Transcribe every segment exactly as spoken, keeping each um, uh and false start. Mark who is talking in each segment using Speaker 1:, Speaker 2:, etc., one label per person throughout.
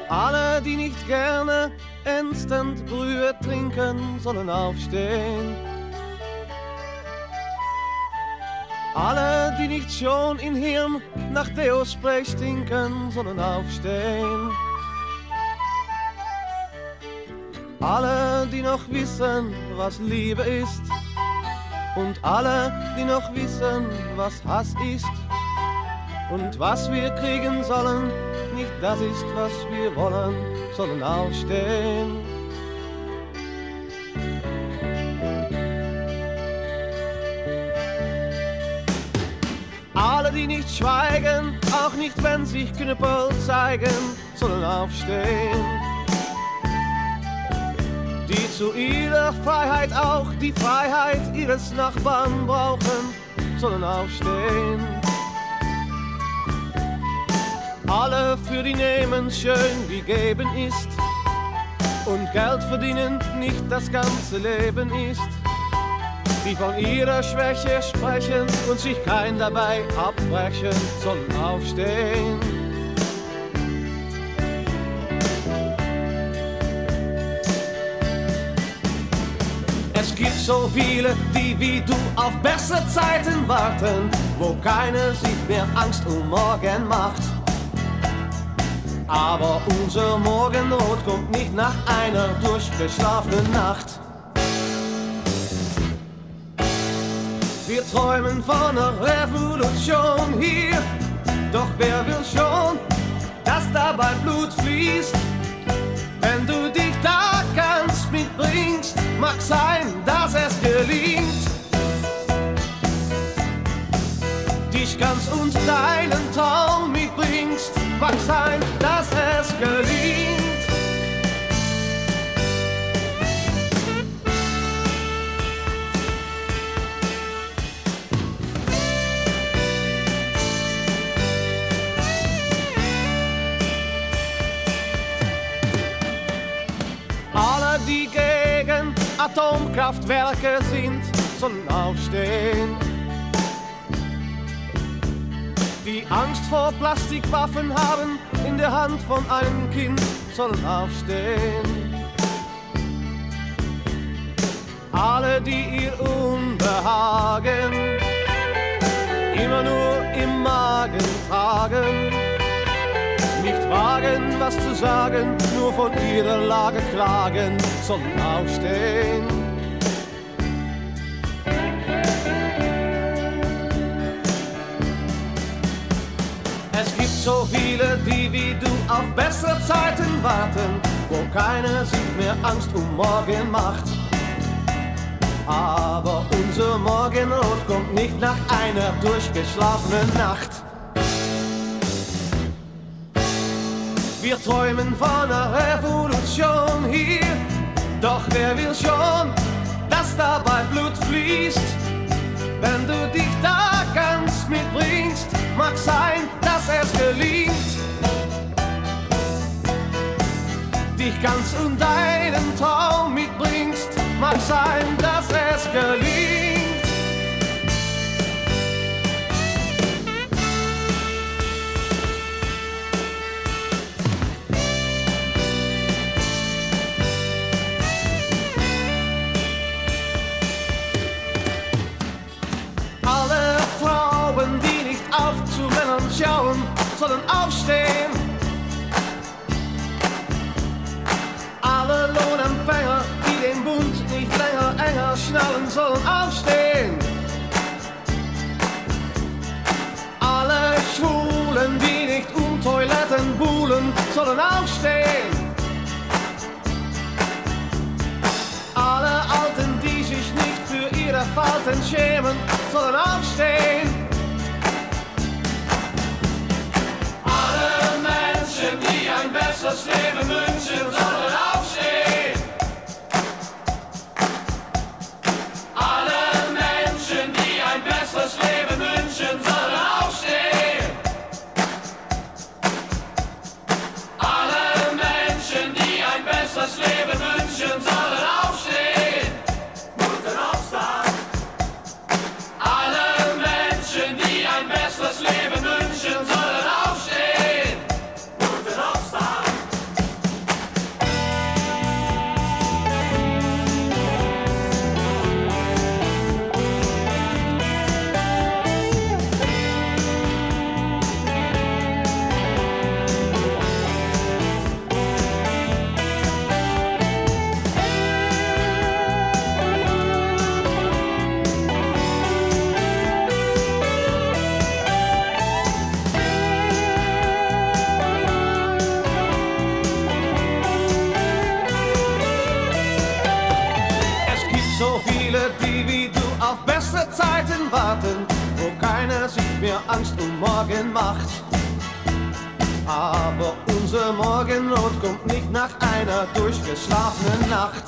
Speaker 1: Alle, die nicht gerne Instant-Brühe trinken, sollen aufstehen. Alle, die nicht schon in Hirn nach Deo-Spray stinken, sollen aufstehen. Alle, die noch wissen, was Liebe ist, und alle, die noch wissen, was Hass ist, und was wir kriegen sollen, nicht das ist, was wir wollen, sollen aufstehen. Alle, die nicht schweigen, auch nicht, wenn sich Knüppel zeigen, sollen aufstehen. Die zu ihrer Freiheit auch die Freiheit ihres Nachbarn brauchen, sollen aufstehen. Alle, für die nehmen schön wie geben ist und Geld verdienen nicht das ganze Leben ist, die von ihrer Schwäche sprechen und sich kein dabei abbrechen, sollen aufstehen. Es gibt so viele, die wie du auf bessere Zeiten warten, wo keiner sich mehr Angst um morgen macht. Aber unser Morgenrot kommt nicht nach einer durchgeschlafenen Nacht. Wir träumen von einer Revolution hier, doch wer will schon, dass dabei Blut fließt? Wenn du dich da ganz mitbringst, mag sein, dass es gelingt. Dich ganz und deinen Traum mitbringst, mag sein, dass es gelingt. Alle, die gegen Atomkraftwerke sind, sollen aufstehen. Die Angst vor Plastikwaffen haben in der Hand von einem Kind, sollen aufstehen. Alle, die ihr Unbehagen immer nur im Magen tragen, nicht wagen, was zu sagen, nur von ihrer Lage klagen, sollen aufstehen. Es gibt so viele, die wie du auf bessere Zeiten warten, wo keiner sich mehr Angst um morgen macht. Aber unser Morgenrot kommt nicht nach einer durchgeschlafenen Nacht. Wir träumen von einer Revolution hier, doch wer will schon, dass dabei Blut fließt? Wenn du dich da ganz mitbringst, mag sein, dass es gelingt. Dich ganz und deinen Traum mitbringst, mag sein, dass es gelingt. Alle Frauen, die nicht auf zu Männern schauen, sollen aufstehen. Alle Lohnempfänger, die den Bund nicht länger enger schnallen, sollen aufstehen. Alle Schwulen, die nicht um Toiletten buhlen, sollen aufstehen. Alle Alten, die sich nicht für ihre Falten schämen, sollen aufstehen. Alle Menschen, die ein besseres Leben wünschen, sollen aufstehen. Alle Menschen, die ein besseres Leben wünschen, sollen aufstehen. Alle Menschen, die ein besseres Leben wünschen, sollen aufstehen. Guten Aufstand. Alle Zeiten warten, wo keiner sich mehr Angst um morgen macht. Aber unser Morgenrot kommt nicht nach einer durchgeschlafenen Nacht.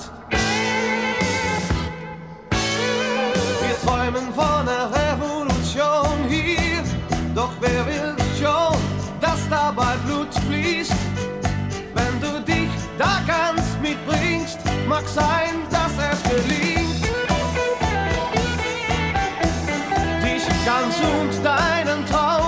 Speaker 1: Wir träumen von einer Revolution hier, doch wer will schon, dass dabei Blut fließt? Wenn du dich da ganz mitbringst, mag sein, dass es gelingt. Dich ganz und deinen Traum